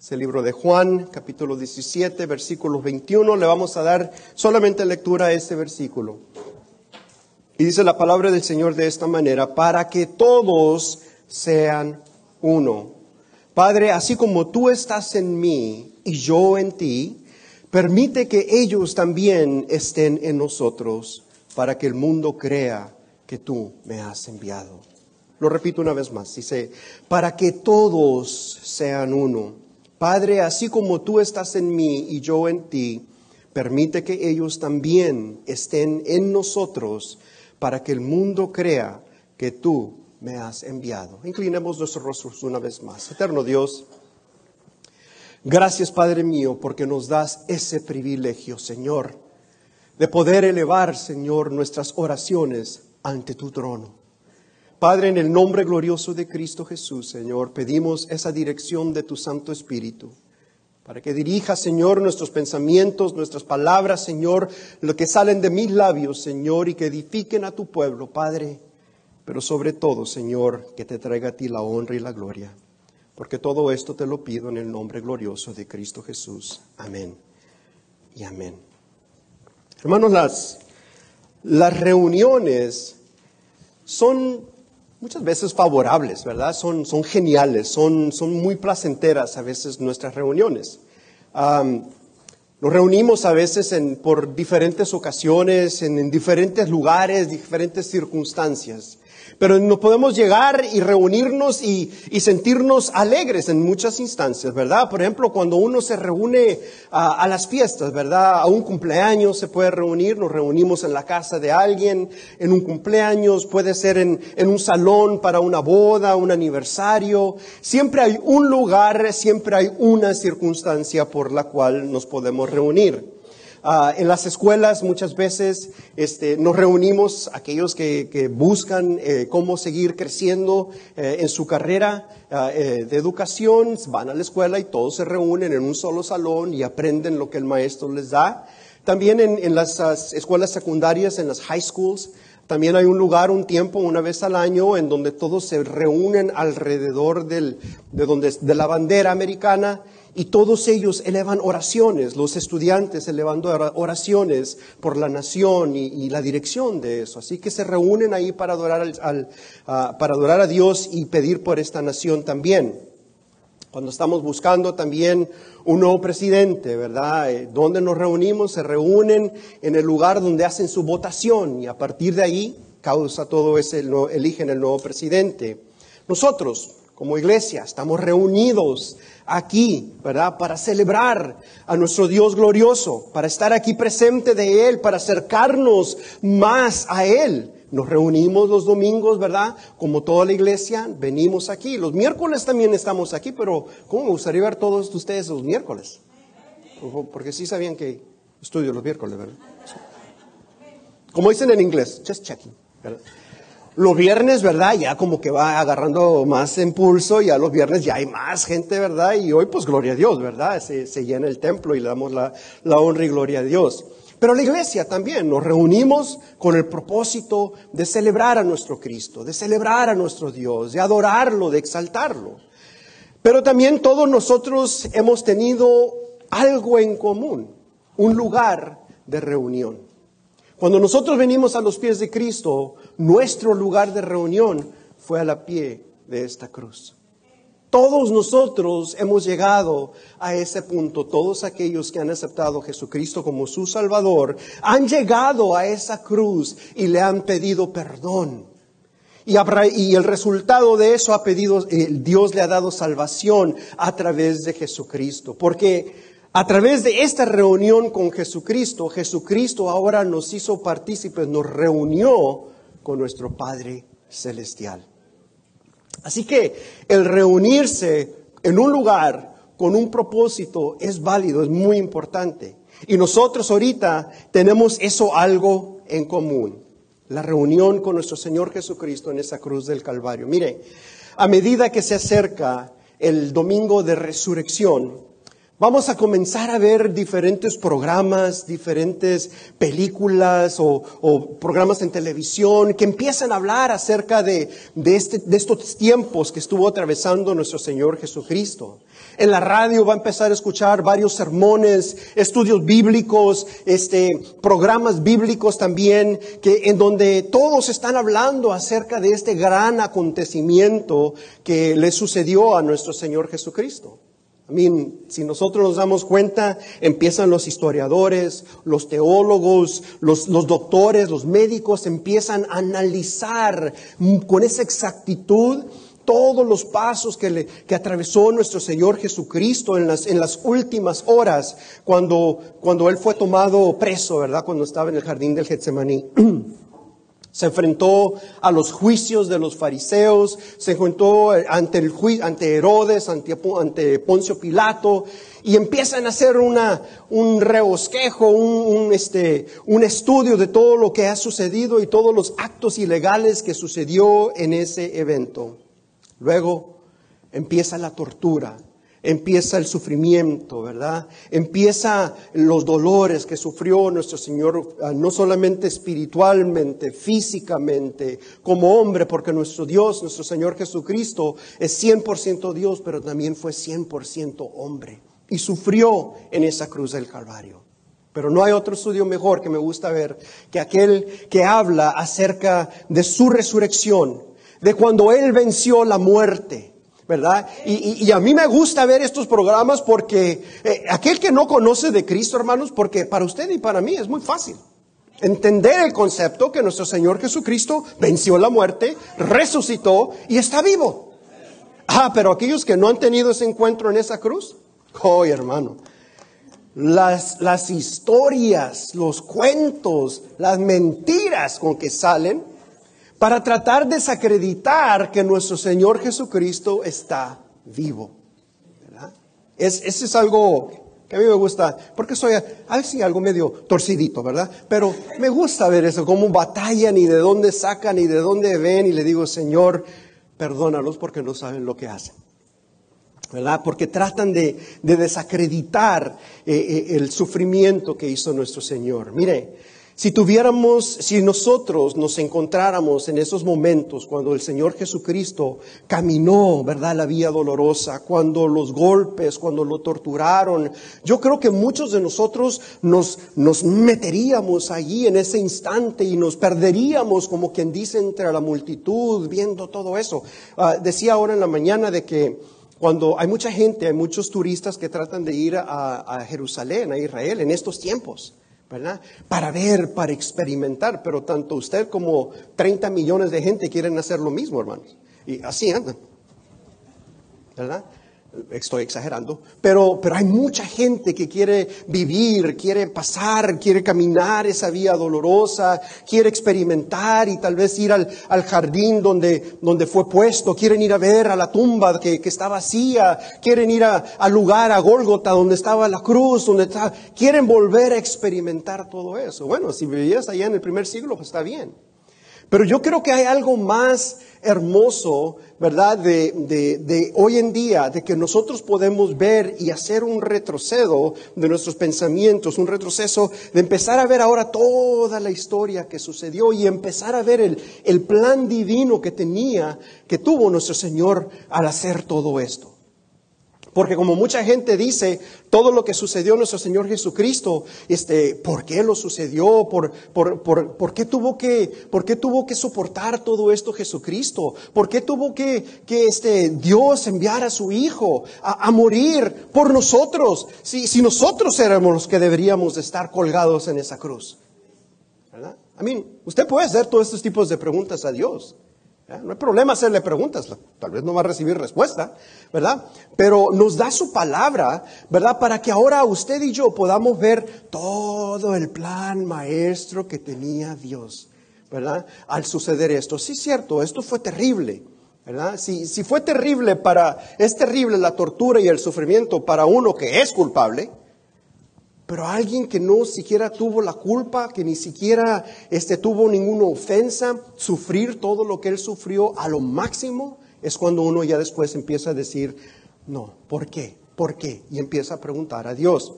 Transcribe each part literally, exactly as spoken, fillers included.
Es el libro de Juan, capítulo diecisiete, versículo veintiuno. Le vamos a dar solamente lectura a este versículo. Y dice la palabra del Señor de esta manera: para que todos sean uno. Padre, así como tú estás en mí y yo en ti, permite que ellos también estén en nosotros, para que el mundo crea que tú me has enviado. Lo repito una vez más, dice: para que todos sean uno. Padre, así como tú estás en mí y yo en ti, permite que ellos también estén en nosotros, para que el mundo crea que tú me has enviado. Inclinemos nuestros rostros una vez más. Eterno Dios, gracias, Padre mío, porque nos das ese privilegio, Señor, de poder elevar, Señor, nuestras oraciones ante tu trono. Padre, en el nombre glorioso de Cristo Jesús, Señor, pedimos esa dirección de tu Santo Espíritu, para que dirija, Señor, nuestros pensamientos, nuestras palabras, Señor, lo que salen de mis labios, Señor, y que edifiquen a tu pueblo, Padre, pero sobre todo, Señor, que te traiga a ti la honra y la gloria, porque todo esto te lo pido en el nombre glorioso de Cristo Jesús. Amén y amén. Hermanos, las, las reuniones son muchas veces favorables, ¿verdad? Son, son geniales, son, son muy placenteras a veces nuestras reuniones. Um, nos reunimos a veces en, por diferentes ocasiones, en, en diferentes lugares, diferentes circunstancias. Pero no podemos llegar y reunirnos y, y sentirnos alegres en muchas instancias, ¿verdad? Por ejemplo, cuando uno se reúne a, a las fiestas, ¿verdad? A un cumpleaños se puede reunir, nos reunimos en la casa de alguien, en un cumpleaños, puede ser en, en un salón para una boda, un aniversario. Siempre hay un lugar, siempre hay una circunstancia por la cual nos podemos reunir. Uh, en las escuelas muchas veces este, nos reunimos aquellos que, que buscan eh, cómo seguir creciendo eh, en su carrera uh, eh, de educación. Van a la escuela y todos se reúnen en un solo salón y aprenden lo que el maestro les da. También en, en las uh, escuelas secundarias, en las high schools, también hay un lugar, un tiempo, una vez al año, en donde todos se reúnen alrededor del, de, donde, de la bandera americana. Y todos ellos elevan oraciones, los estudiantes elevando oraciones por la nación y, y la dirección de eso. Así que se reúnen ahí para adorar, al, al, uh, para adorar a Dios y pedir por esta nación también. Cuando estamos buscando también un nuevo presidente, ¿verdad? Eh, ¿Dónde nos reunimos? Se reúnen en el lugar donde hacen su votación y a partir de ahí causa todo ese, eligen el nuevo presidente. Nosotros, como iglesia, estamos reunidos aquí, ¿verdad? Para celebrar a nuestro Dios glorioso, para estar aquí presente de Él, para acercarnos más a Él. Nos reunimos los domingos, ¿verdad? Como toda la iglesia, venimos aquí. Los miércoles también estamos aquí, pero ¿cómo me gustaría ver todos ustedes los miércoles? Porque sí sabían que estudio los miércoles, ¿verdad? Como dicen en inglés, just checking, ¿verdad? Los viernes, ¿verdad? Ya como que va agarrando más impulso, ya los viernes ya hay más gente, ¿verdad? Y hoy pues gloria a Dios, ¿verdad? Se, se llena el templo y le damos la, la honra y gloria a Dios. Pero la iglesia también nos reunimos con el propósito de celebrar a nuestro Cristo, de celebrar a nuestro Dios, de adorarlo, de exaltarlo. Pero también todos nosotros hemos tenido algo en común, un lugar de reunión. Cuando nosotros venimos a los pies de Cristo, nuestro lugar de reunión fue a la pie de esta cruz. Todos nosotros hemos llegado a ese punto. Todos aquellos que han aceptado a Jesucristo como su Salvador han llegado a esa cruz y le han pedido perdón. Y, habrá, y el resultado de eso ha pedido, eh, Dios le ha dado salvación a través de Jesucristo. Porque a través de esta reunión con Jesucristo, Jesucristo ahora nos hizo partícipes, nos reunió con nuestro Padre Celestial. Así que el reunirse en un lugar con un propósito es válido, es muy importante. Y nosotros ahorita tenemos eso algo en común. La reunión con nuestro Señor Jesucristo en esa cruz del Calvario. Mire, a medida que se acerca el domingo de resurrección, Vamos a comenzar a ver diferentes programas, diferentes películas o, o programas en televisión que empiezan a hablar acerca de, de, este, de estos tiempos que estuvo atravesando nuestro Señor Jesucristo. En la radio va a empezar a escuchar varios sermones, estudios bíblicos, este, programas bíblicos también, que, en donde todos están hablando acerca de este gran acontecimiento que le sucedió a nuestro Señor Jesucristo. I mean, si nosotros nos damos cuenta, empiezan los historiadores, los teólogos, los, los doctores, los médicos, empiezan a analizar con esa exactitud todos los pasos que, le, que atravesó nuestro Señor Jesucristo en las, en las últimas horas, cuando, cuando Él fue tomado preso, ¿verdad? Cuando estaba en el jardín del Getsemaní. Se enfrentó a los juicios de los fariseos, se enfrentó ante, el, ante Herodes, ante, ante Poncio Pilato, y empiezan a hacer una, un rebosquejo, un, un, este, un estudio de todo lo que ha sucedido y todos los actos ilegales que sucedió en ese evento. Luego empieza la tortura, empieza el sufrimiento, ¿verdad? Empieza los dolores que sufrió nuestro Señor, no solamente espiritualmente, físicamente, como hombre, porque nuestro Dios, nuestro Señor Jesucristo, es cien por ciento Dios, pero también fue cien por ciento hombre. Y sufrió en esa cruz del Calvario. Pero no hay otro estudio mejor que me gusta ver que aquel que habla acerca de su resurrección, de cuando Él venció la muerte. ¿Verdad? Y, y, y a mí me gusta ver estos programas porque eh, aquel que no conoce de Cristo, hermanos, porque para usted y para mí es muy fácil entender el concepto que nuestro Señor Jesucristo venció la muerte, resucitó y está vivo. Ah, pero aquellos que no han tenido ese encuentro en esa cruz, oh, hermano, las, las historias, los cuentos, las mentiras con que salen para tratar de desacreditar que nuestro Señor Jesucristo está vivo, ¿verdad? Es, eso es algo que a mí me gusta, porque soy así algo medio torcidito, ¿verdad? Pero me gusta ver eso, cómo batallan y de dónde sacan y de dónde ven, y le digo, Señor, perdónalos porque no saben lo que hacen, ¿verdad? Porque tratan de, de desacreditar eh, eh, el sufrimiento que hizo nuestro Señor. Mire, si tuviéramos, si nosotros nos encontráramos en esos momentos cuando el Señor Jesucristo caminó, ¿verdad?, la vía dolorosa, cuando los golpes, cuando lo torturaron, yo creo que muchos de nosotros nos, nos meteríamos allí en ese instante y nos perderíamos, como quien dice, entre la multitud, viendo todo eso. Uh, decía ahora en la mañana de que cuando hay mucha gente, hay muchos turistas que tratan de ir a, a Jerusalén, a Israel, en estos tiempos, ¿verdad? Para ver, para experimentar, pero tanto usted como treinta millones de gente quieren hacer lo mismo, hermanos. Y así andan, ¿verdad? Estoy exagerando, pero, pero hay mucha gente que quiere vivir, quiere pasar, quiere caminar esa vía dolorosa, quiere experimentar y tal vez ir al, al jardín donde, donde fue puesto, quieren ir a ver a la tumba que, que está vacía, quieren ir a, al lugar, a Gólgota, donde estaba la cruz, donde está, quieren volver a experimentar todo eso. Bueno, si vivías allá en el primer siglo, pues está bien. Pero yo creo que hay algo más hermoso, ¿verdad?, de, de, de hoy en día, de que nosotros podemos ver y hacer un retroceso de nuestros pensamientos, un retroceso de empezar a ver ahora toda la historia que sucedió y empezar a ver el, el plan divino que tenía, que tuvo nuestro Señor al hacer todo esto. Porque como mucha gente dice, todo lo que sucedió a nuestro Señor Jesucristo, este, ¿por qué lo sucedió? ¿Por, por, por, por, qué tuvo que, ¿Por qué tuvo que soportar todo esto Jesucristo? ¿Por qué tuvo que, que este, Dios enviar a su Hijo a, a morir por nosotros? Si, si nosotros éramos los que deberíamos de estar colgados en esa cruz, ¿verdad? I mean, usted puede hacer todos estos tipos de preguntas a Dios. No hay problema hacerle preguntas, tal vez no va a recibir respuesta, ¿verdad? Pero nos da su palabra, ¿verdad? Para que ahora usted y yo podamos ver todo el plan maestro que tenía Dios, ¿verdad? Al suceder esto. Sí, cierto, esto fue terrible, ¿verdad? Si, si fue terrible para, es terrible la tortura y el sufrimiento para uno que es culpable, pero alguien que no siquiera tuvo la culpa, que ni siquiera este, tuvo ninguna ofensa, sufrir todo lo que él sufrió a lo máximo, es cuando uno ya después empieza a decir, no, ¿por qué? ¿por qué? Y empieza a preguntar a Dios.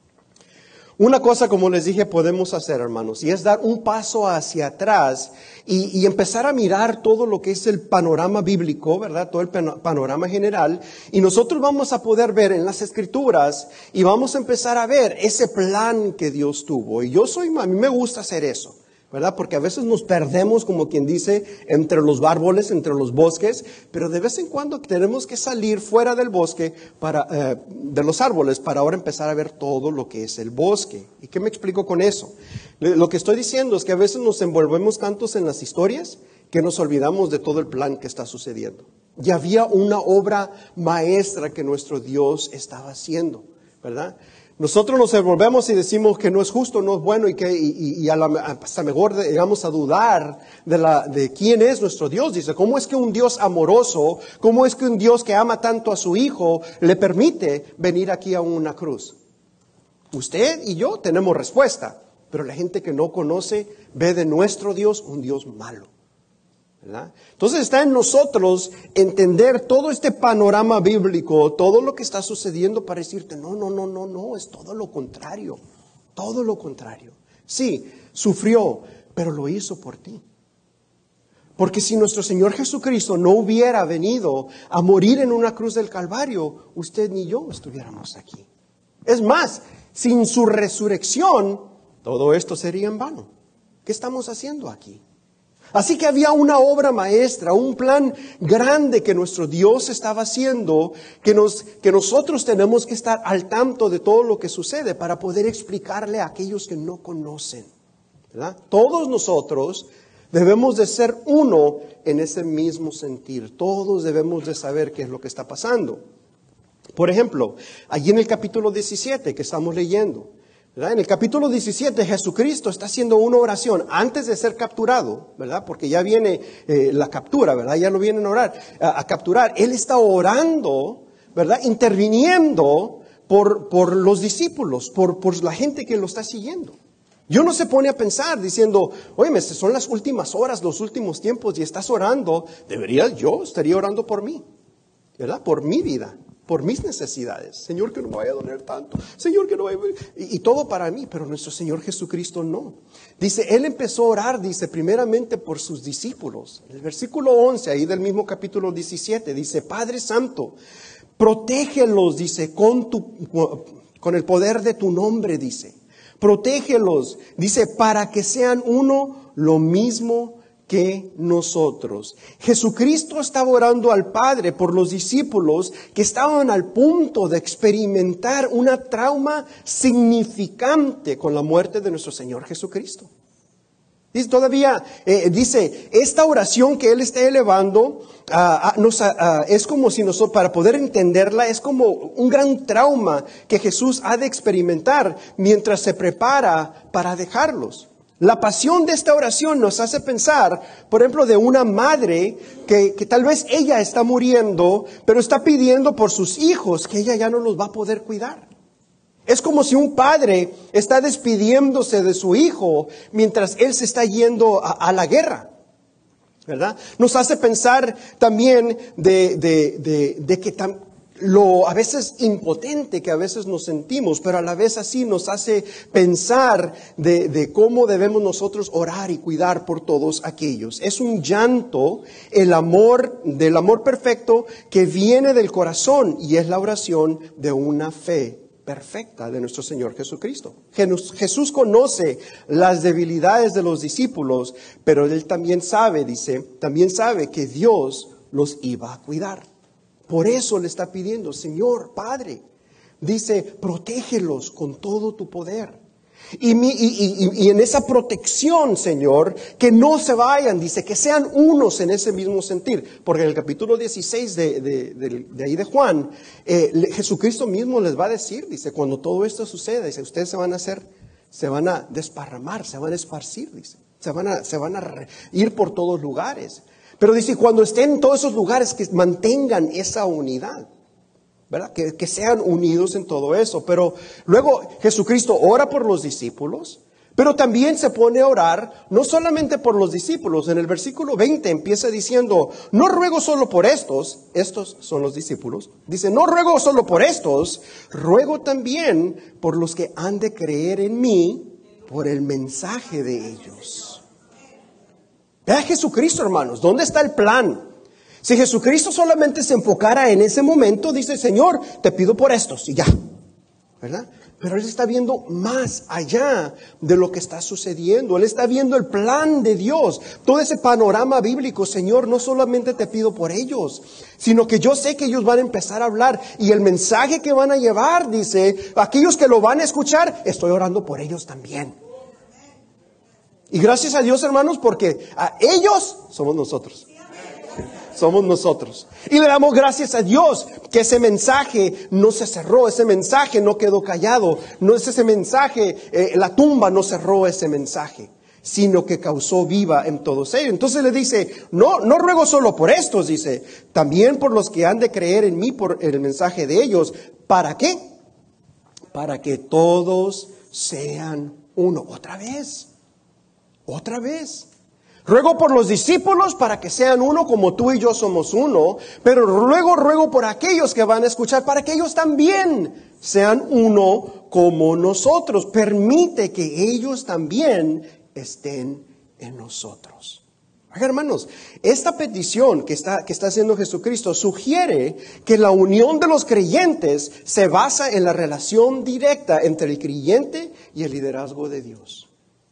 Una cosa, como les dije, podemos hacer, hermanos, y es dar un paso hacia atrás y, y empezar a mirar todo lo que es el panorama bíblico, ¿verdad? Todo el panorama general. Y nosotros vamos a poder ver en las Escrituras y vamos a empezar a ver ese plan que Dios tuvo. Y yo soy, a mí me gusta hacer eso, ¿verdad? Porque a veces nos perdemos, como quien dice, entre los árboles, entre los bosques, pero de vez en cuando tenemos que salir fuera del bosque, para, eh, de los árboles, para ahora empezar a ver todo lo que es el bosque. ¿Y qué me explico con eso? Lo que estoy diciendo es que a veces nos envolvemos tantos en las historias que nos olvidamos de todo el plan que está sucediendo. Y había una obra maestra que nuestro Dios estaba haciendo, ¿verdad? Nosotros nos envolvemos y decimos que no es justo, no es bueno y que y, y a la, hasta mejor llegamos a dudar de, la, de quién es nuestro Dios. Dice, ¿cómo es que un Dios amoroso, cómo es que un Dios que ama tanto a su Hijo le permite venir aquí a una cruz? Usted y yo tenemos respuesta, pero la gente que no conoce ve de nuestro Dios un Dios malo, ¿verdad? Entonces está en nosotros entender todo este panorama bíblico, todo lo que está sucediendo para decirte, no, no, no, no, no, es todo lo contrario, todo lo contrario. Sí, sufrió, pero lo hizo por ti. Porque si nuestro Señor Jesucristo no hubiera venido a morir en una cruz del Calvario, usted ni yo estuviéramos aquí. Es más, sin su resurrección, todo esto sería en vano. ¿Qué estamos haciendo aquí? Así que había una obra maestra, un plan grande que nuestro Dios estaba haciendo, que, nos, que nosotros tenemos que estar al tanto de todo lo que sucede para poder explicarle a aquellos que no conocen, ¿verdad? Todos nosotros debemos de ser uno en ese mismo sentir. Todos debemos de saber qué es lo que está pasando. Por ejemplo, allí en el capítulo diecisiete que estamos leyendo, ¿verdad? En el capítulo diecisiete, Jesucristo está haciendo una oración antes de ser capturado, ¿verdad? Porque ya viene eh, la captura, ¿verdad? Ya lo vienen a orar, a, a capturar. Él está orando, ¿verdad? Interviniendo por, por los discípulos, por, por la gente que lo está siguiendo. Yo no se pone a pensar diciendo, oye, son las últimas horas, los últimos tiempos y estás orando. Debería, yo estaría orando por mí, ¿verdad? Por mi vida. Por mis necesidades. Señor, que no me vaya a doler tanto. Señor, que no vaya a... Y, y todo para mí, pero nuestro Señor Jesucristo no. Dice, Él empezó a orar, dice, primeramente por sus discípulos. En el versículo once, ahí del mismo capítulo diecisiete, dice, Padre Santo, protégelos, dice, con, tu, con el poder de tu nombre, dice. Protégelos, dice, para que sean uno lo mismo que nosotros. Jesucristo estaba orando al Padre por los discípulos que estaban al punto de experimentar una trauma significante con la muerte de nuestro Señor Jesucristo. Dice todavía, eh, dice, esta oración que Él está elevando uh, uh, nos, uh, uh, es como si nosotros, para poder entenderla, es como un gran trauma que Jesús ha de experimentar mientras se prepara para dejarlos. La pasión de esta oración nos hace pensar, por ejemplo, de una madre que, que tal vez ella está muriendo, pero está pidiendo por sus hijos que ella ya no los va a poder cuidar. Es como si un padre está despidiéndose de su hijo mientras él se está yendo a, a la guerra, ¿verdad? Nos hace pensar también de, de, de, de que tam, lo a veces impotente que a veces nos sentimos, pero a la vez así nos hace pensar de, de cómo debemos nosotros orar y cuidar por todos aquellos. Es un llanto, el amor, del amor perfecto que viene del corazón y es la oración de una fe perfecta de nuestro Señor Jesucristo. Jesús conoce las debilidades de los discípulos, pero Él también sabe, dice, también sabe que Dios los iba a cuidar. Por eso le está pidiendo, Señor, Padre, dice, protégelos con todo tu poder. Y, mi, y, y, y en esa protección, Señor, que no se vayan, dice, que sean unos en ese mismo sentir. Porque en el capítulo dieciséis de, de, de, de ahí de Juan, eh, Jesucristo mismo les va a decir, dice, cuando todo esto suceda, dice, ustedes se van a hacer, se van a desparramar, se van a esparcir, dice, se van a, se van a ir por todos lugares. Pero dice, cuando estén en todos esos lugares, que mantengan esa unidad, ¿verdad? Que, que sean unidos en todo eso. Pero luego Jesucristo ora por los discípulos, Pero también se pone a orar, no solamente por los discípulos. En el versículo veinte empieza diciendo, no ruego solo por estos, estos son los discípulos. Dice, no ruego solo por estos, ruego también por los que han de creer en mí por el mensaje de ellos. Vea Jesucristo, hermanos, ¿dónde está el plan? Si Jesucristo solamente se enfocara en ese momento, dice, Señor, te pido por estos y ya, ¿verdad? Pero Él está viendo más allá de lo que está sucediendo. Él está viendo el plan de Dios. Todo ese panorama bíblico, Señor, no solamente te pido por ellos, sino que yo sé que ellos van a empezar a hablar. Y el mensaje que van a llevar, dice, aquellos que lo van a escuchar, estoy orando por ellos también. Y gracias a Dios, hermanos, porque a ellos somos nosotros. Somos nosotros. Y le damos gracias a Dios que ese mensaje no se cerró, ese mensaje no quedó callado, no es ese mensaje, eh, la tumba no cerró ese mensaje, sino que causó viva en todos ellos. Entonces le dice, no, no ruego solo por estos, dice, también por los que han de creer en mí por el mensaje de ellos. ¿Para qué? Para que todos sean uno. Otra vez, otra vez. Ruego por los discípulos para que sean uno como tú y yo somos uno, pero luego ruego por aquellos que van a escuchar para que ellos también sean uno como nosotros. Permite que ellos también estén en nosotros. Oiga, hermanos, esta petición que está, que está haciendo Jesucristo sugiere que la unión de los creyentes se basa en la relación directa entre el creyente y el liderazgo de Dios.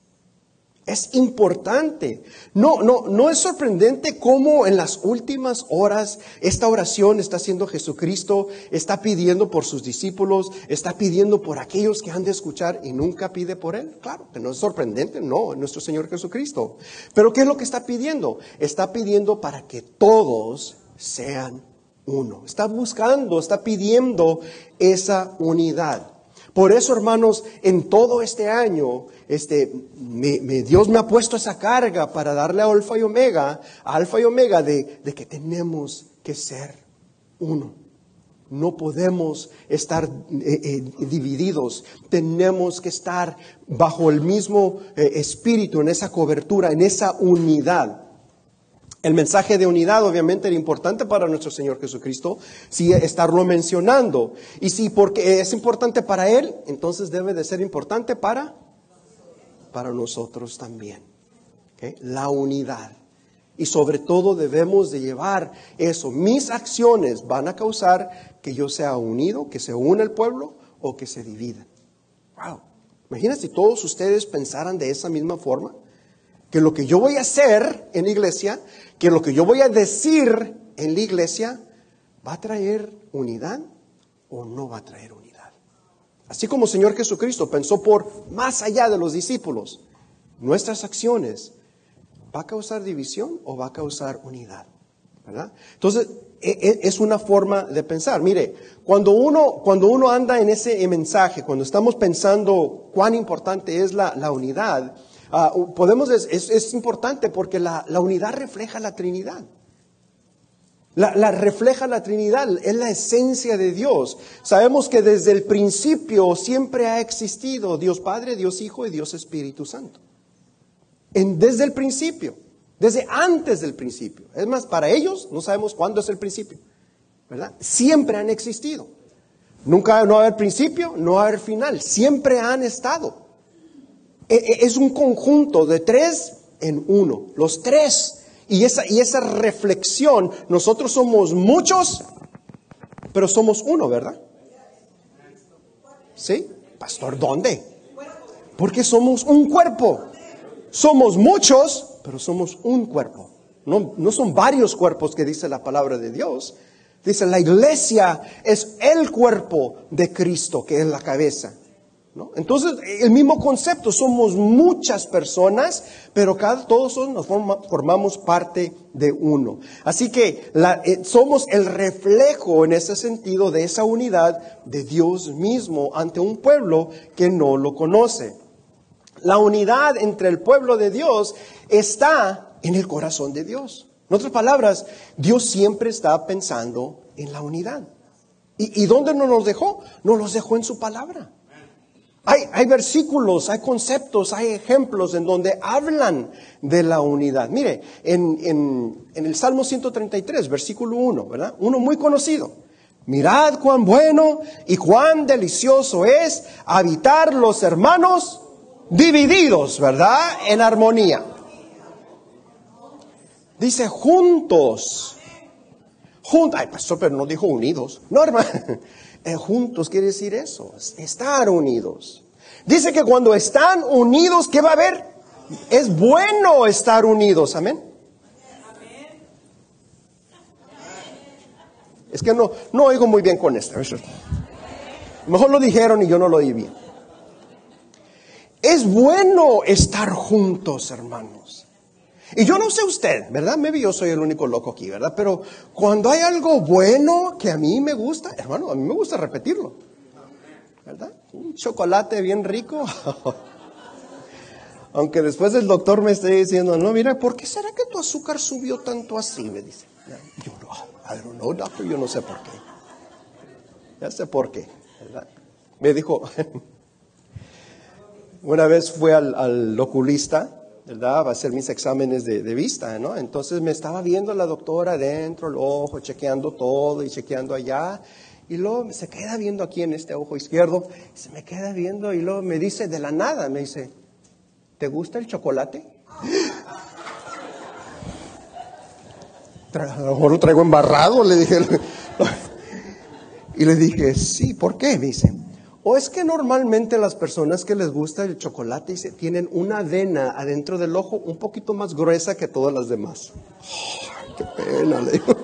Es importante. No, no, no es sorprendente cómo en las últimas horas esta oración está haciendo Jesucristo, está pidiendo por sus discípulos, está pidiendo por aquellos que han de escuchar y nunca pide por Él. Claro, que no es sorprendente, no, nuestro Señor Jesucristo. Pero ¿qué es lo que está pidiendo? Está pidiendo para que todos sean uno. Está buscando, está pidiendo esa unidad. Por eso, hermanos, en todo este año, este, me, me, Dios me ha puesto esa carga para darle a Alfa y Omega, a Alfa y Omega, de, de que tenemos que ser uno. No podemos estar eh, eh, divididos. Tenemos que estar bajo el mismo eh, espíritu, en esa cobertura, en esa unidad. El mensaje de unidad obviamente era importante para nuestro Señor Jesucristo, sí, estarlo mencionando. Y si porque es importante para Él, entonces debe de ser importante para, para nosotros también. ¿Okay? La unidad. Y sobre todo debemos de llevar eso. Mis acciones van a causar que yo sea unido, que se una el pueblo o que se divida. Wow. Imagina si todos ustedes pensaran de esa misma forma. Que lo que yo voy a hacer en la iglesia, que lo que yo voy a decir en la iglesia, ¿va a traer unidad o no va a traer unidad? Así como el Señor Jesucristo pensó por más allá de los discípulos, nuestras acciones, ¿va a causar división o va a causar unidad? ¿Verdad? Entonces, es una forma de pensar. Mire, cuando uno, cuando uno anda en ese mensaje, cuando estamos pensando cuán importante es la, la unidad, Uh, podemos, es, es importante porque la, la unidad refleja la Trinidad. La, la refleja la Trinidad, es la esencia de Dios. Sabemos que desde el principio siempre ha existido Dios Padre, Dios Hijo y Dios Espíritu Santo. En, desde el principio, desde antes del principio. Es más, para ellos no sabemos cuándo es el principio, ¿verdad? Siempre han existido. Nunca no va a haber principio, no va a haber final. Siempre han estado. Es un conjunto de tres en uno, los tres. Y esa, y esa reflexión, nosotros somos muchos, pero somos uno, ¿verdad? ¿Sí? Pastor, ¿dónde? Porque somos un cuerpo. Somos muchos, pero somos un cuerpo. No, no son varios cuerpos que dice la palabra de Dios. Dice, la iglesia es el cuerpo de Cristo, que es la cabeza. ¿No? Entonces, el mismo concepto, somos muchas personas, pero cada, todos nos forma, formamos parte de uno. Así que la, eh, somos el reflejo en ese sentido de esa unidad de Dios mismo ante un pueblo que no lo conoce. La unidad entre el pueblo de Dios está en el corazón de Dios. En otras palabras, Dios siempre está pensando en la unidad. ¿Y, y dónde nos los dejó? Nos los dejó en su palabra. Hay, hay versículos, hay conceptos, hay ejemplos en donde hablan de la unidad. Mire, en, en, en el Salmo ciento treinta y tres, versículo uno, ¿verdad? Uno muy conocido. Mirad cuán bueno y cuán delicioso es habitar los hermanos divididos, ¿verdad? En armonía. Dice juntos. Juntos. Ay, pastor, pero no dijo unidos. No, hermano. Eh, juntos quiere decir eso, estar unidos. Dice que cuando están unidos, ¿qué va a haber? Es bueno estar unidos, amén. Es que no, no oigo muy bien con esto. Mejor lo dijeron y yo no lo oí bien. Es bueno estar juntos, hermanos. Y yo no sé usted, ¿verdad? Maybe yo soy el único loco aquí, ¿verdad? Pero cuando hay algo bueno que a mí me gusta, hermano, a mí me gusta repetirlo, ¿verdad? Un chocolate bien rico. Aunque después el doctor me esté diciendo, no, mira, ¿por qué será que tu azúcar subió tanto así? Me dice. Yo no, I don't know, doctor, yo no sé por qué. Ya sé por qué, ¿verdad? Me dijo, una vez fui al, al oculista, ¿verdad? Va a hacer mis exámenes de, de vista, ¿no? Entonces me estaba viendo la doctora dentro el ojo, chequeando todo y chequeando allá. Y luego se queda viendo aquí en este ojo izquierdo, se me queda viendo y luego me dice de la nada, me dice, ¿te gusta el chocolate? A lo mejor lo traigo embarrado, le dije. Y le dije, sí, ¿por qué? Me dice, o es que normalmente las personas que les gusta el chocolate tienen una vena adentro del ojo un poquito más gruesa que todas las demás. Oh, qué pena, le digo.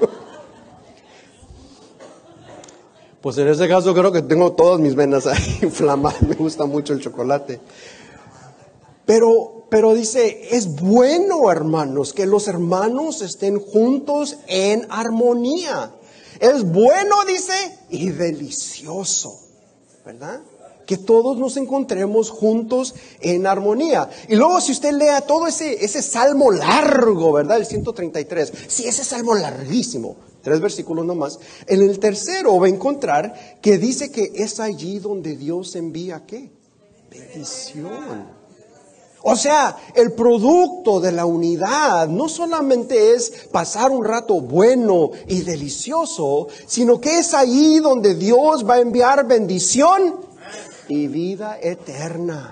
Pues en ese caso creo que tengo todas mis venas ahí inflamadas. Me gusta mucho el chocolate. Pero, pero dice, es bueno, hermanos, que los hermanos estén juntos en armonía. Es bueno, dice, y delicioso, ¿verdad? Que todos nos encontremos juntos en armonía. Y luego si usted lea todo ese, ese salmo largo, ¿verdad? El ciento treinta y tres. Sí, ese salmo larguísimo. Tres versículos nomás. En el tercero va a encontrar que dice que es allí donde Dios envía, ¿qué? Bendición. O sea, el producto de la unidad no solamente es pasar un rato bueno y delicioso, sino que es ahí donde Dios va a enviar bendición y vida eterna.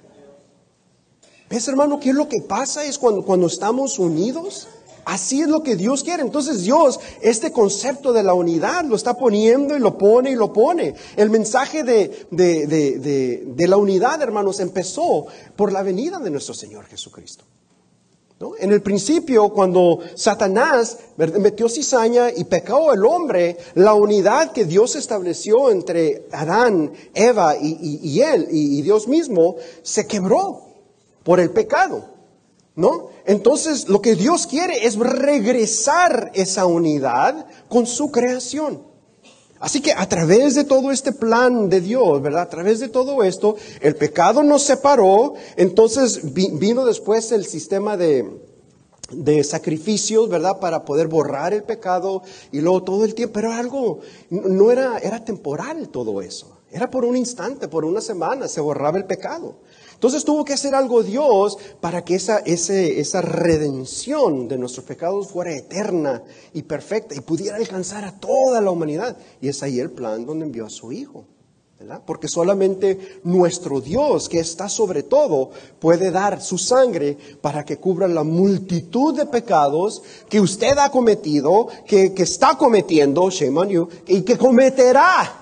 ¿Ves, hermano, qué es lo que pasa? Es cuando, cuando estamos unidos. Así es lo que Dios quiere. Entonces Dios, este concepto de la unidad lo está poniendo y lo pone y lo pone. El mensaje de, de, de, de, de la unidad, hermanos, empezó por la venida de nuestro Señor Jesucristo, ¿no? En el principio, cuando Satanás metió cizaña y pecó el hombre, la unidad que Dios estableció entre Adán, Eva y, y, y él y, y Dios mismo se quebró por el pecado, ¿no? Entonces lo que Dios quiere es regresar esa unidad con su creación. Así que a través de todo este plan de Dios, ¿verdad? A través de todo esto, el pecado nos separó. Entonces vi, vino después el sistema de, de sacrificios, ¿verdad? Para poder borrar el pecado y luego todo el tiempo. Pero algo, no era, era temporal todo eso. Era por un instante, por una semana se borraba el pecado. Entonces tuvo que hacer algo Dios para que esa, ese, esa redención de nuestros pecados fuera eterna y perfecta y pudiera alcanzar a toda la humanidad. Y es ahí el plan donde envió a su Hijo, ¿verdad? Porque solamente nuestro Dios, que está sobre todo, puede dar su sangre para que cubra la multitud de pecados que usted ha cometido, que, que está cometiendo, shame on you, y que cometerá.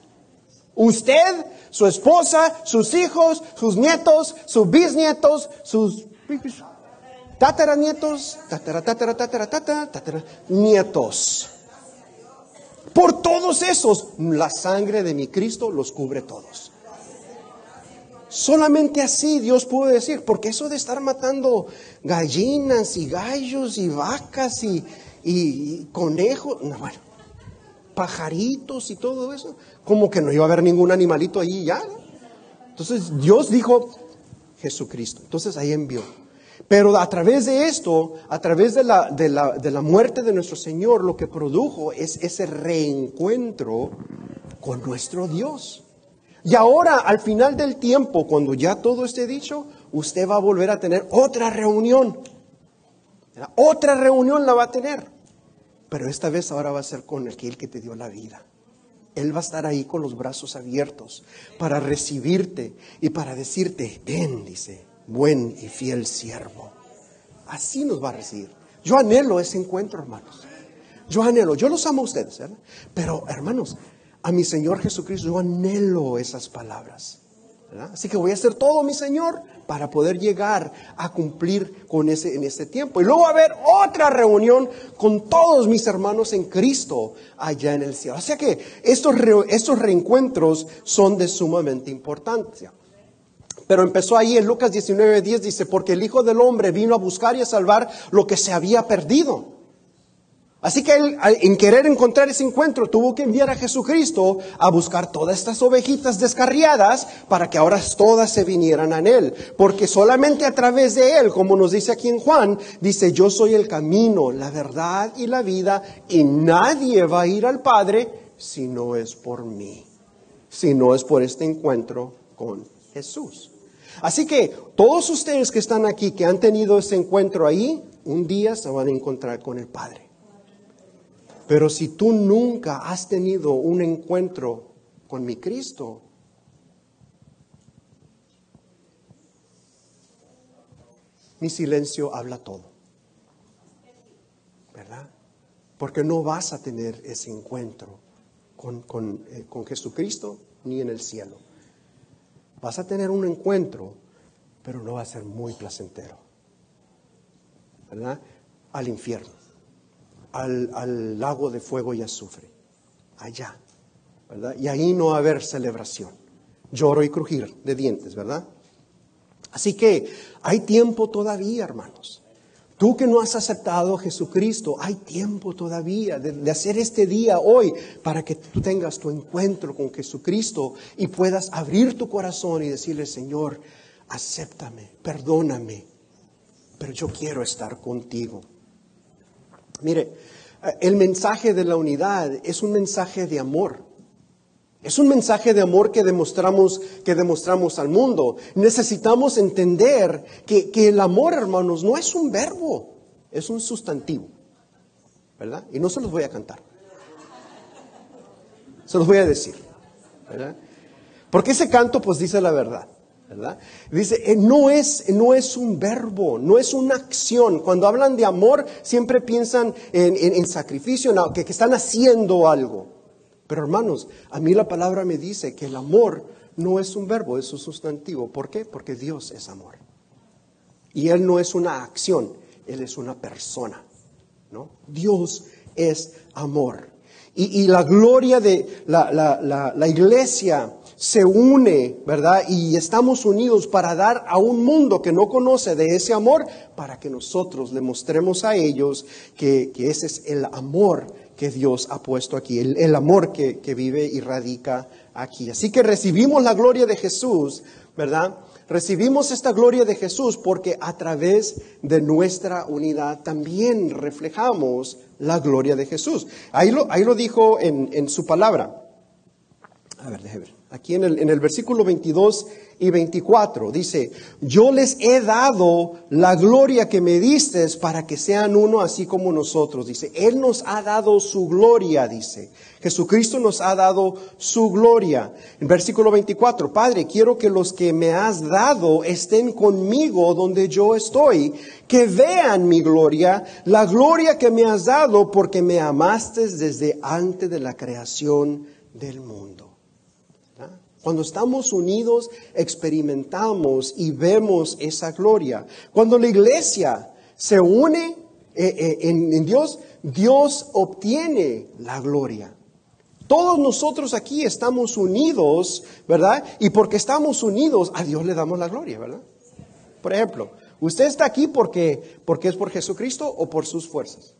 Usted, su esposa, sus hijos, sus nietos, sus bisnietos, sus tataranietos, tatara, tatara, tatara, tatara, tatara, nietos. Por todos esos, la sangre de mi Cristo los cubre todos. Solamente así Dios pudo decir, porque eso de estar matando gallinas y gallos y vacas y, y, y conejos, no, bueno, pajaritos y todo eso, como que no iba a haber ningún animalito ahí ya, ¿no? Entonces Dios dijo Jesucristo, entonces ahí envió. Pero a través de esto, a través de la, de la, de la muerte de nuestro Señor, lo que produjo es ese reencuentro con nuestro Dios. Y ahora, al final del tiempo, cuando ya todo esté dicho, usted va a volver a tener otra reunión. Otra reunión la va a tener. Pero esta vez ahora va a ser con aquel que te dio la vida. Él va a estar ahí con los brazos abiertos para recibirte y para decirte, ven, dice, buen y fiel siervo. Así nos va a recibir. Yo anhelo ese encuentro, hermanos. Yo anhelo, yo los amo a ustedes, ¿verdad? Pero, hermanos, a mi Señor Jesucristo, yo anhelo esas palabras, ¿verdad? Así que voy a hacer todo, mi Señor, para poder llegar a cumplir con ese en este tiempo. Y luego va a haber otra reunión con todos mis hermanos en Cristo allá en el cielo. O sea que estos, re, estos reencuentros son de sumamente importancia. Pero empezó ahí en Lucas diecinueve diez, dice, porque el Hijo del Hombre vino a buscar y a salvar lo que se había perdido. Así que él, en querer encontrar ese encuentro, tuvo que enviar a Jesucristo a buscar todas estas ovejitas descarriadas para que ahora todas se vinieran a él. Porque solamente a través de él, como nos dice aquí en Juan, dice, yo soy el camino, la verdad y la vida, y nadie va a ir al Padre si no es por mí, si no es por este encuentro con Jesús. Así que todos ustedes que están aquí, que han tenido ese encuentro ahí, un día se van a encontrar con el Padre. Pero si tú nunca has tenido un encuentro con mi Cristo, mi silencio habla todo, ¿verdad? Porque no vas a tener ese encuentro con, con, eh, con Jesucristo ni en el cielo. Vas a tener un encuentro, pero no va a ser muy placentero, ¿verdad? Al infierno. Al, al lago de fuego y azufre, allá, ¿verdad? Y ahí no va a haber celebración, lloro y crujir de dientes, ¿verdad? Así que hay tiempo todavía, hermanos. Tú que no has aceptado a Jesucristo, hay tiempo todavía de, de hacer este día hoy para que tú tengas tu encuentro con Jesucristo y puedas abrir tu corazón y decirle, Señor, acéptame, perdóname, pero yo quiero estar contigo. Mire, el mensaje de la unidad es un mensaje de amor. Es un mensaje de amor que demostramos, que demostramos al mundo. Necesitamos entender que, que el amor, hermanos, no es un verbo, es un sustantivo, ¿verdad? Y no se los voy a cantar. Se los voy a decir, ¿verdad? Porque ese canto, pues, dice la verdad. ¿Verdad? Dice, eh, no es, no es un verbo, no es una acción. Cuando hablan de amor, siempre piensan en, en, en sacrificio, no, que, que están haciendo algo. Pero hermanos, a mí la palabra me dice que el amor no es un verbo, es un sustantivo. ¿Por qué? Porque Dios es amor. Y Él no es una acción, Él es una persona, ¿no? Dios es amor. Y, y la gloria de la, la, la, la iglesia se une, ¿verdad? Y estamos unidos para dar a un mundo que no conoce de ese amor, para que nosotros le mostremos a ellos que, que ese es el amor que Dios ha puesto aquí, el, el amor que, que vive y radica aquí. Así que recibimos la gloria de Jesús, ¿verdad? Recibimos esta gloria de Jesús porque a través de nuestra unidad también reflejamos la gloria de Jesús. Ahí lo, ahí lo dijo en, en su palabra. A ver, déjeme ver. Aquí en el, en el versículo veintidós y veinticuatro dice, yo les he dado la gloria que me diste para que sean uno así como nosotros. Dice, Él nos ha dado su gloria, dice. Jesucristo nos ha dado su gloria. En versículo veinticuatro, Padre, quiero que los que me has dado estén conmigo donde yo estoy, que vean mi gloria, la gloria que me has dado porque me amaste desde antes de la creación del mundo. Cuando estamos unidos, experimentamos y vemos esa gloria. Cuando la iglesia se une eh, eh, en, en Dios, Dios obtiene la gloria. Todos nosotros aquí estamos unidos, ¿verdad? Y porque estamos unidos, a Dios le damos la gloria, ¿verdad? Por ejemplo, ¿usted está aquí porque, porque es por Jesucristo o por sus fuerzas?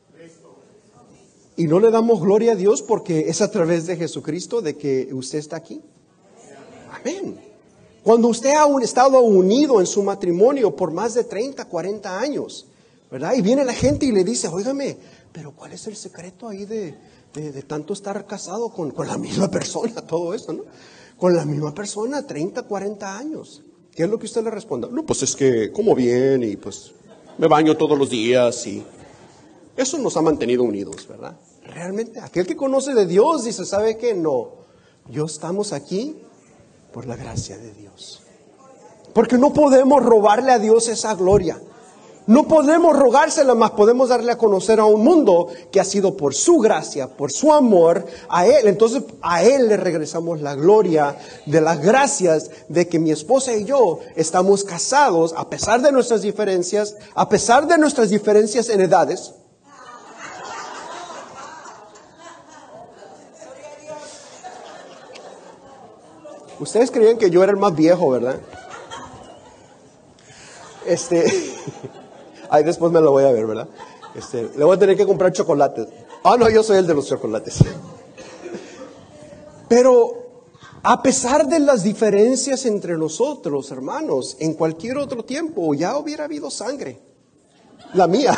Y no le damos gloria a Dios porque es a través de Jesucristo de que usted está aquí. Amén. Cuando usted ha estado unido en su matrimonio por más de treinta, cuarenta años, ¿verdad? Y viene la gente y le dice, óigame, pero ¿cuál es el secreto ahí de, de, de tanto estar casado con, con la misma persona? Todo eso, ¿no? con la misma persona, treinta, cuarenta años. ¿Qué es lo que usted le responde? No, pues es que como bien y pues me baño todos los días y eso nos ha mantenido unidos, ¿verdad? Realmente, aquel que conoce de Dios dice, ¿sabe qué? No, yo estamos aquí por la gracia de Dios. Porque no podemos robarle a Dios esa gloria. No podemos rogársela, más podemos darle a conocer a un mundo que ha sido por su gracia, por su amor a Él. Entonces a Él le regresamos la gloria de las gracias de que mi esposa y yo estamos casados a pesar de nuestras diferencias, a pesar de nuestras diferencias en edades. Ustedes creían que yo era el más viejo, ¿verdad? Este... Ahí después me lo voy a ver, ¿verdad? Este, le voy a tener que comprar chocolates. Ah, no, yo soy el de los chocolates. Pero a pesar de las diferencias entre nosotros, hermanos, en cualquier otro tiempo ya hubiera habido sangre. La mía.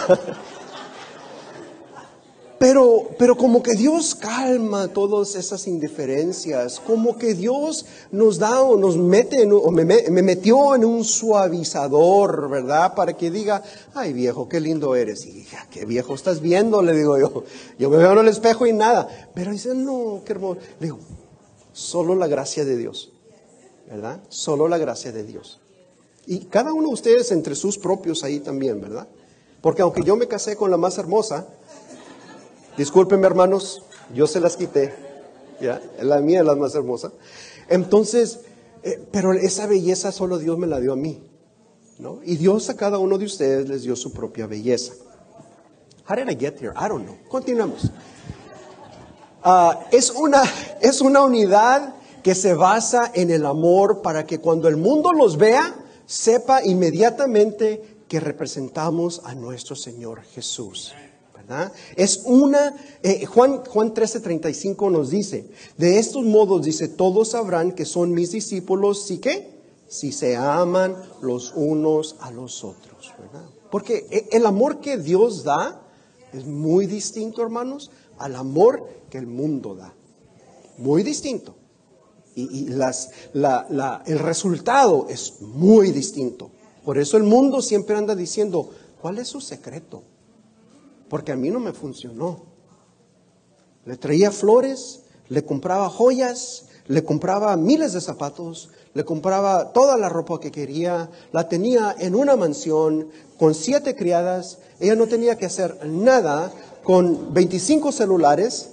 Pero, pero como que Dios calma todas esas indiferencias, como que Dios nos da o nos mete, en, o me, me metió en un suavizador, ¿verdad? Para que diga, ay viejo, qué lindo eres. Y hija, qué viejo estás viendo, le digo yo. Yo me veo en el espejo y nada. Pero dice, no, qué hermoso. Le digo, solo la gracia de Dios, ¿verdad? Solo la gracia de Dios. Y cada uno de ustedes entre sus propios ahí también, ¿verdad? Porque aunque yo me casé con la más hermosa, discúlpenme hermanos, yo se las quité, ya, la mía es la más hermosa. Entonces, eh, pero esa belleza solo Dios me la dio a mí, ¿no? Y Dios a cada uno de ustedes les dio su propia belleza. How did I get here? I don't know. Continuamos. Uh, es una, es una unidad que se basa en el amor para que cuando el mundo los vea, sepa inmediatamente que representamos a nuestro Señor Jesús. ¿verdad? Es una, eh, Juan, Juan trece, treinta y cinco nos dice, de estos modos dice, todos sabrán que son mis discípulos, ¿sí qué? Si se aman los unos a los otros, ¿verdad? Porque el amor que Dios da es muy distinto, hermanos, al amor que el mundo da. Muy distinto. Y, y las, la, la, el resultado es muy distinto. Por eso el mundo siempre anda diciendo, ¿cuál es su secreto? Porque a mí no me funcionó. Le traía flores, le compraba joyas, le compraba miles de zapatos, le compraba toda la ropa que quería, la tenía en una mansión con siete criadas, ella no tenía que hacer nada, con veinticinco celulares,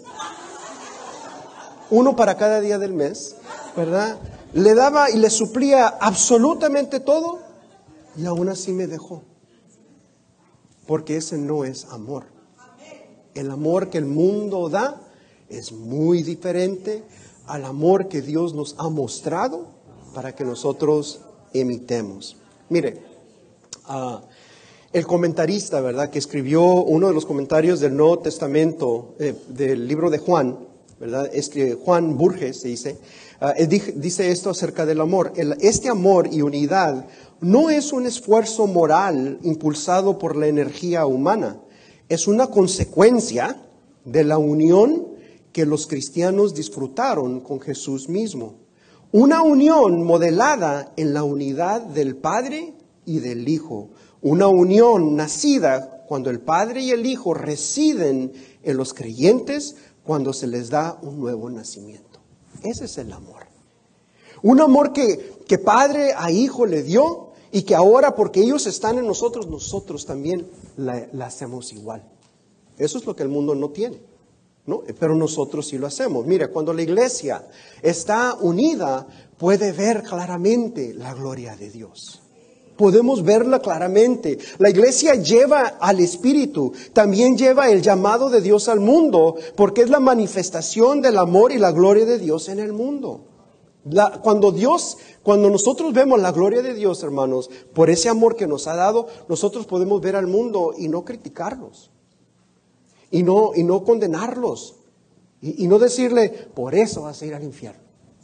uno para cada día del mes, ¿verdad? Le daba y le suplía absolutamente todo y aún así me dejó. Porque ese no es amor. El amor que el mundo da es muy diferente al amor que Dios nos ha mostrado para que nosotros imitemos. Mire, uh, el comentarista, ¿verdad?, que escribió uno de los comentarios del Nuevo Testamento, eh, del libro de Juan, ¿verdad?, es que Juan Burges dice, uh, dice esto acerca del amor. El, este amor y unidad no es un esfuerzo moral impulsado por la energía humana, es una consecuencia de la unión que los cristianos disfrutaron con Jesús mismo. Una unión modelada en la unidad del Padre y del Hijo. Una unión nacida cuando el Padre y el Hijo residen en los creyentes cuando se les da un nuevo nacimiento. Ese es el amor. Un amor que, que Padre a Hijo le dio y que ahora porque ellos están en nosotros, nosotros también la, la hacemos igual. Eso es lo que el mundo no tiene, ¿no? Pero nosotros sí lo hacemos. Mira, cuando la iglesia está unida, puede ver claramente la gloria de Dios. Podemos verla claramente. La iglesia lleva al Espíritu, también lleva el llamado de Dios al mundo, porque es la manifestación del amor y la gloria de Dios en el mundo. La, cuando Dios, cuando nosotros vemos la gloria de Dios, hermanos, por ese amor que nos ha dado, nosotros podemos ver al mundo y no criticarlos. Y no, y no condenarlos. Y, y no decirle, por eso vas a ir al infierno.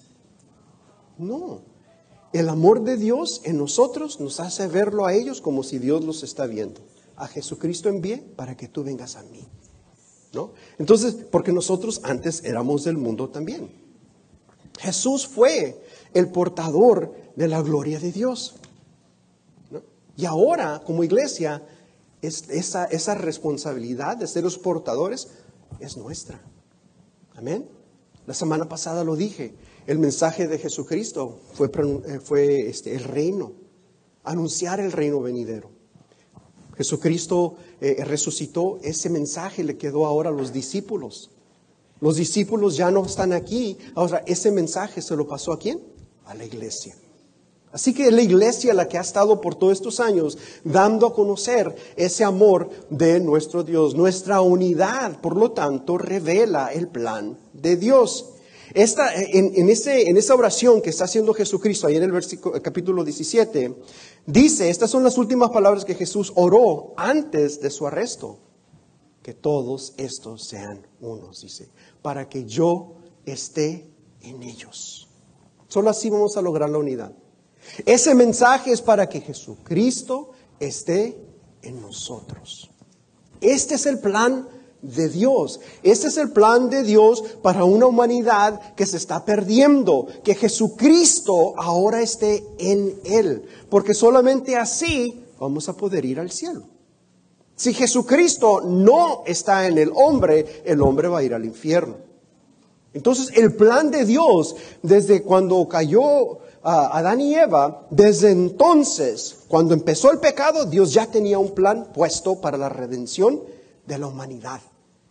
No. El amor de Dios en nosotros nos hace verlo a ellos como si Dios los está viendo. A Jesucristo envié para que tú vengas a mí, ¿no? Entonces, porque nosotros antes éramos del mundo también. Jesús fue el portador de la gloria de Dios, ¿no? Y ahora, como iglesia, es, esa, esa responsabilidad de ser los portadores es nuestra. Amén. La semana pasada lo dije. El mensaje de Jesucristo fue, fue este, el reino. Anunciar el reino venidero. Jesucristo eh, resucitó. Ese mensaje le quedó ahora a los discípulos. Los discípulos ya no están aquí. Ahora, ese mensaje se lo pasó ¿a quién? A la iglesia. Así que es la iglesia la que ha estado por todos estos años dando a conocer ese amor de nuestro Dios. Nuestra unidad, por lo tanto, revela el plan de Dios. Esta, en, en, ese, en esa oración que está haciendo Jesucristo, ahí en el versículo, capítulo diecisiete, dice, estas son las últimas palabras que Jesús oró antes de su arresto. Que todos estos sean unos, dice, para que yo esté en ellos. Solo así vamos a lograr la unidad. Ese mensaje es para que Jesucristo esté en nosotros. Este es el plan de Dios. Este es el plan de Dios para una humanidad que se está perdiendo. Que Jesucristo ahora esté en él. Porque solamente así vamos a poder ir al cielo. Si Jesucristo no está en el hombre, el hombre va a ir al infierno. Entonces el plan de Dios, desde cuando cayó uh, Adán y Eva, desde entonces, cuando empezó el pecado, Dios ya tenía un plan puesto para la redención de la humanidad.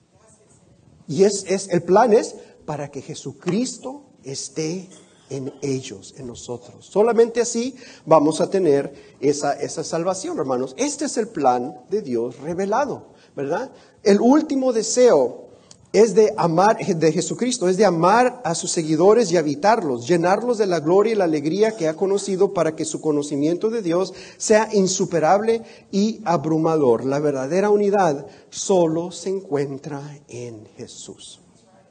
Y es, es, el plan es para que Jesucristo esté en ellos, en nosotros. Solamente así vamos a tener esa, esa salvación, hermanos. Este es el plan de Dios revelado, ¿verdad? El último deseo es de amar, de Jesucristo, es de amar a sus seguidores y habitarlos, llenarlos de la gloria y la alegría que ha conocido para que su conocimiento de Dios sea insuperable y abrumador. La verdadera unidad solo se encuentra en Jesús.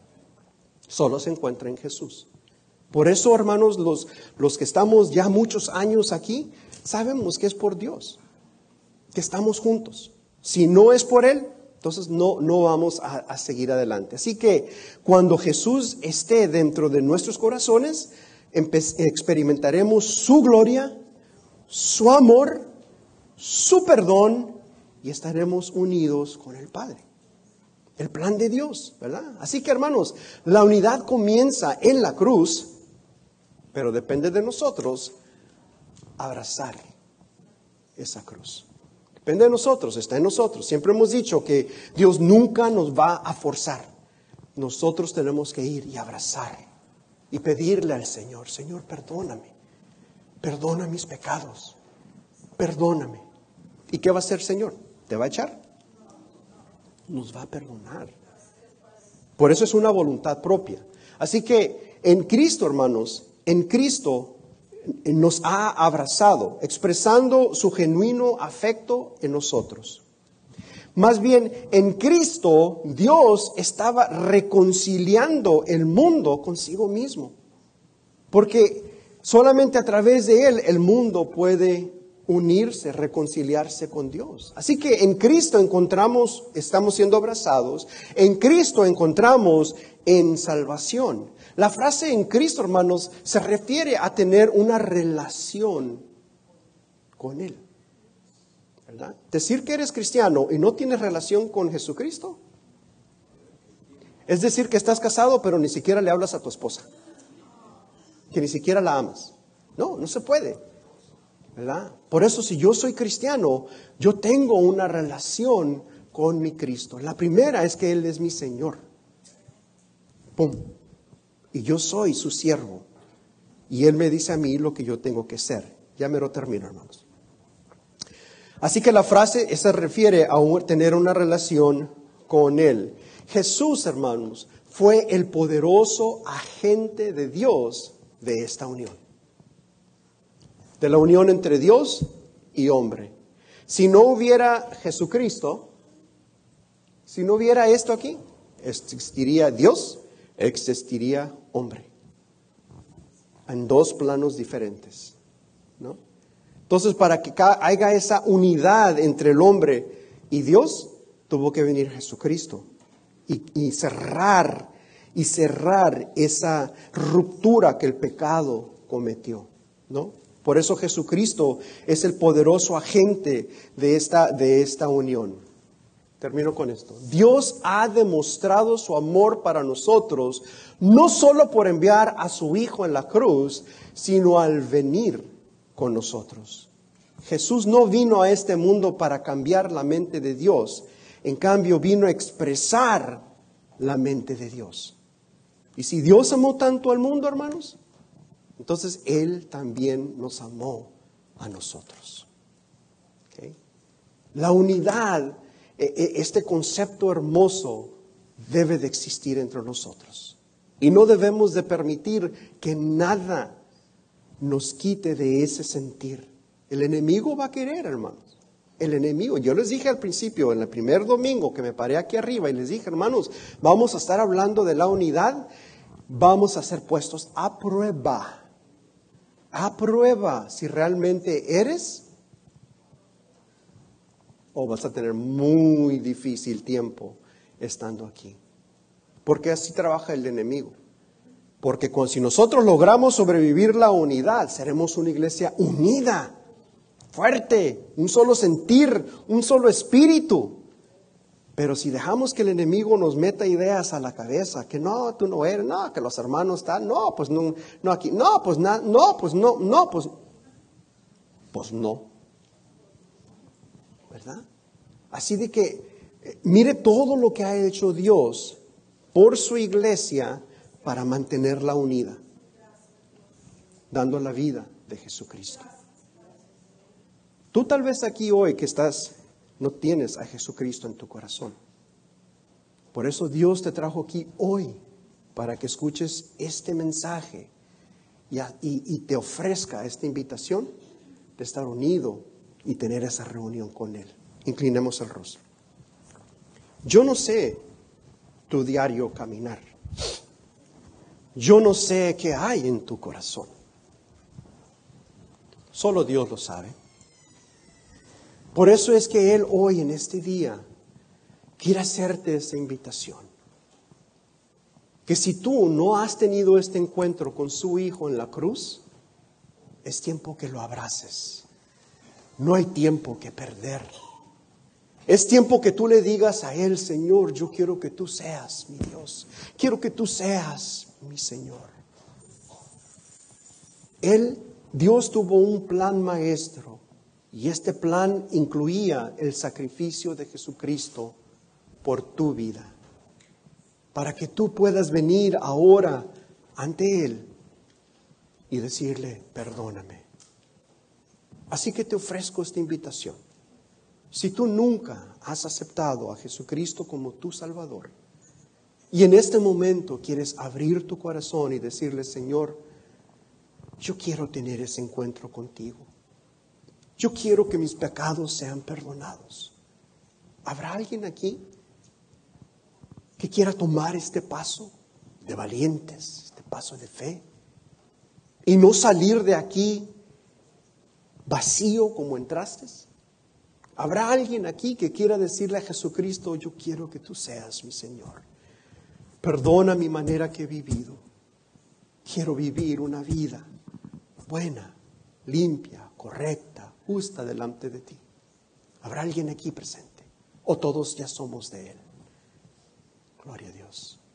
Solo se encuentra en Jesús. Por eso, hermanos, los, los que estamos ya muchos años aquí, sabemos que es por Dios, que estamos juntos. Si no es por Él, entonces no, no vamos a, a seguir adelante. Así que cuando Jesús esté dentro de nuestros corazones, empe- experimentaremos su gloria, su amor, su perdón y estaremos unidos con el Padre. El plan de Dios, ¿verdad? Así que, hermanos, la unidad comienza en la cruz, pero depende de nosotros abrazar esa cruz. Depende de nosotros, está en nosotros. Siempre hemos dicho que Dios nunca nos va a forzar. Nosotros tenemos que ir y abrazar y pedirle al Señor, Señor, perdóname, perdona mis pecados, perdóname. ¿Y qué va a hacer el Señor? ¿Te va a echar? Nos va a perdonar. Por eso es una voluntad propia. Así que en Cristo, hermanos, en Cristo nos ha abrazado, expresando su genuino afecto en nosotros. Más bien, en Cristo, Dios estaba reconciliando el mundo consigo mismo. Porque solamente a través de Él el mundo puede unirse, reconciliarse con Dios. Así que en Cristo encontramos, estamos siendo abrazados, en Cristo encontramos en salvación. La frase en Cristo, hermanos, se refiere a tener una relación con Él, ¿verdad? Decir que eres cristiano y no tienes relación con Jesucristo, es decir que estás casado pero ni siquiera le hablas a tu esposa, que ni siquiera la amas. No, no se puede, ¿verdad? Por eso, si yo soy cristiano, yo tengo una relación con mi Cristo. La primera es que Él es mi Señor. ¡Pum! Y yo soy su siervo. Y Él me dice a mí lo que yo tengo que ser. Ya me lo termino, hermanos. Así que la frase se refiere a un, tener una relación con Él. Jesús, hermanos, fue el poderoso agente de Dios de esta unión. De la unión entre Dios y hombre. Si no hubiera Jesucristo, si no hubiera esto aquí, existiría Dios, existiría hombre. En dos planos diferentes, ¿no? Entonces, para que haya esa unidad entre el hombre y Dios, tuvo que venir Jesucristo y, y cerrar y cerrar esa ruptura que el pecado cometió, ¿no? Por eso Jesucristo es el poderoso agente de esta, de esta unión. Termino con esto. Dios ha demostrado su amor para nosotros, no solo por enviar a su Hijo en la cruz, sino al venir con nosotros. Jesús no vino a este mundo para cambiar la mente de Dios, en cambio vino a expresar la mente de Dios. Y si Dios amó tanto al mundo, hermanos, entonces Él también nos amó a nosotros. ¿Okay? La unidad, este concepto hermoso, debe de existir entre nosotros. Y no debemos de permitir que nada nos quite de ese sentir. El enemigo va a querer, hermanos. El enemigo, yo les dije al principio, en el primer domingo que me paré aquí arriba y les dije, hermanos, vamos a estar hablando de la unidad, vamos a ser puestos a prueba. A prueba si realmente eres o vas a tener muy difícil tiempo estando aquí. Porque así trabaja el enemigo. Porque cuando, si nosotros logramos sobrevivir la unidad, seremos una iglesia unida, fuerte, un solo sentir, un solo espíritu. Pero si dejamos que el enemigo nos meta ideas a la cabeza, que no, tú no eres, no, que los hermanos están, no, pues no, no aquí, no, pues na, no, pues no, no, pues, pues no. ¿Verdad? Así de que, eh, mire todo lo que ha hecho Dios por su iglesia para mantenerla unida, dando la vida de Jesucristo. Tú tal vez aquí hoy que estás, no tienes a Jesucristo en tu corazón. Por eso Dios te trajo aquí hoy para que escuches este mensaje y, a, y, y te ofrezca esta invitación de estar unido y tener esa reunión con Él. Inclinemos el rostro. Yo no sé tu diario caminar. Yo no sé qué hay en tu corazón. Solo Dios lo sabe. Por eso es que Él hoy en este día quiere hacerte esta invitación. Que si tú no has tenido este encuentro con su Hijo en la cruz, es tiempo que lo abraces. No hay tiempo que perder. Es tiempo que tú le digas a Él, Señor, yo quiero que tú seas mi Dios. Quiero que tú seas mi Señor. Él, Dios tuvo un plan maestro. Y este plan incluía el sacrificio de Jesucristo por tu vida. Para que tú puedas venir ahora ante Él y decirle, perdóname. Así que te ofrezco esta invitación. Si tú nunca has aceptado a Jesucristo como tu Salvador y en este momento quieres abrir tu corazón y decirle, Señor, yo quiero tener ese encuentro contigo. Yo quiero que mis pecados sean perdonados. ¿Habrá alguien aquí que quiera tomar este paso de valientes, este paso de fe, y no salir de aquí vacío como entraste? ¿Habrá alguien aquí que quiera decirle a Jesucristo, yo quiero que tú seas mi Señor? Perdona mi manera que he vivido. Quiero vivir una vida buena, limpia, correcta, justa delante de ti. ¿Habrá alguien aquí presente? ¿O todos ya somos de Él? Gloria a Dios.